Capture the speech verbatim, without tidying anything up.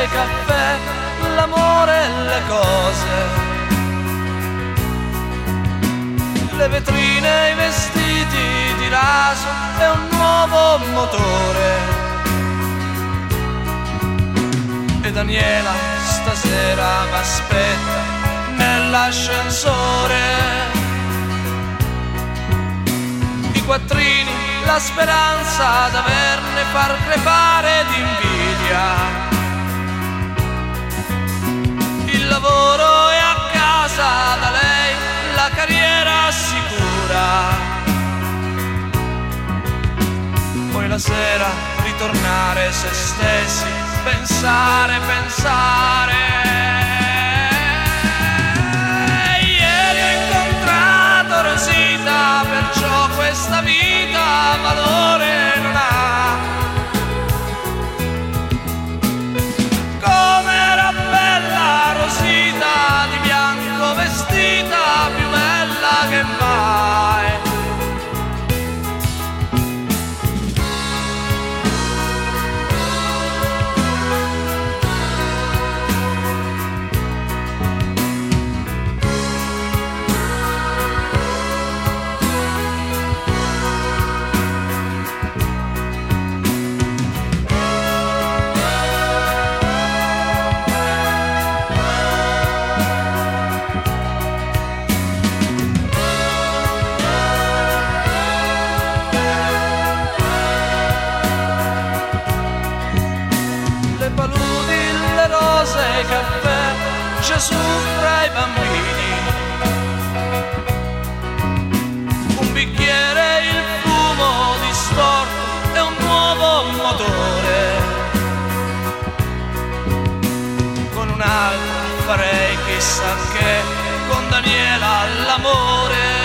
e caffè, l'amore e le cose. Le vetrine, i vestiti di raso e un nuovo motore. E Daniela stasera m'aspetta nell'ascensore. I quattrini, la speranza d'averne far crepare d'invidia. Il lavoro è a casa da lei, la carriera sicura. Poi la sera ritornare se stessi, pensare, pensare. Ieri ho incontrato Rosita, perciò questa vita valore non ha. Com'era bella Rosita, di bianco vestita, più bella che mai. Caffè, Gesù fra i bambini, un bicchiere, il fumo distorto e un nuovo motore. Con un'altra farei chissà che, con Daniela l'amore.